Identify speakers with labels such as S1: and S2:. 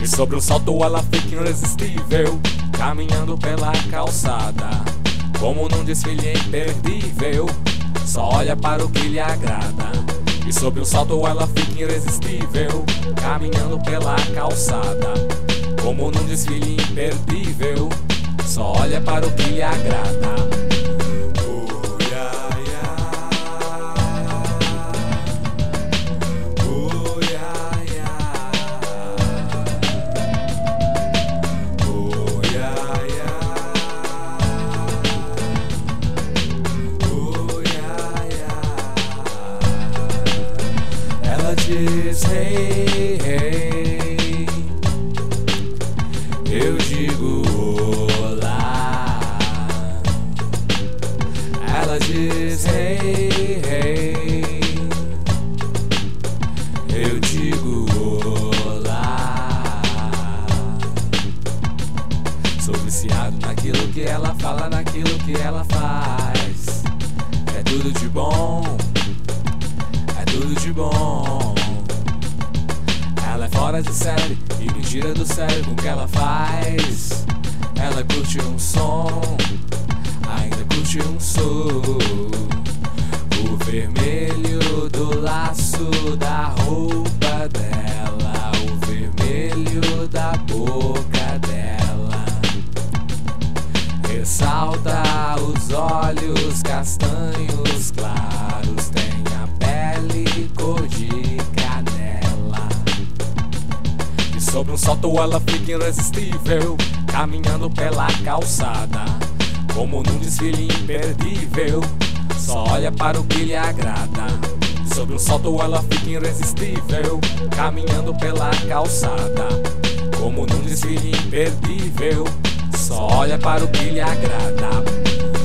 S1: E sobre um salto ela fica irresistível, caminhando pela calçada, como num desfile imperdível, só olha para o que lhe agrada. E sobre um salto ela fica irresistível, caminhando pela calçada, como num desfile imperdível, só olha para o que lhe agrada. Diz hey, hey, eu digo olá. Ela diz hey, hey, eu digo olá. Sou viciado naquilo que ela fala, naquilo que ela faz. É tudo de bom, é tudo de bom. Ela é fora de série e me tira do sério com o que ela faz. Ela curte um som, ainda curte um som. O vermelho do laço da roupa dela, o vermelho da boca dela ressalta os olhos castanhos claros, tem a pele cor de canela. E sobre um salto ela fica irresistível, caminhando pela calçada, como num desfile imperdível, só olha para o que lhe agrada. E sobre um salto ela fica irresistível, caminhando pela calçada, como num desfile imperdível, só olha para o que lhe agrada.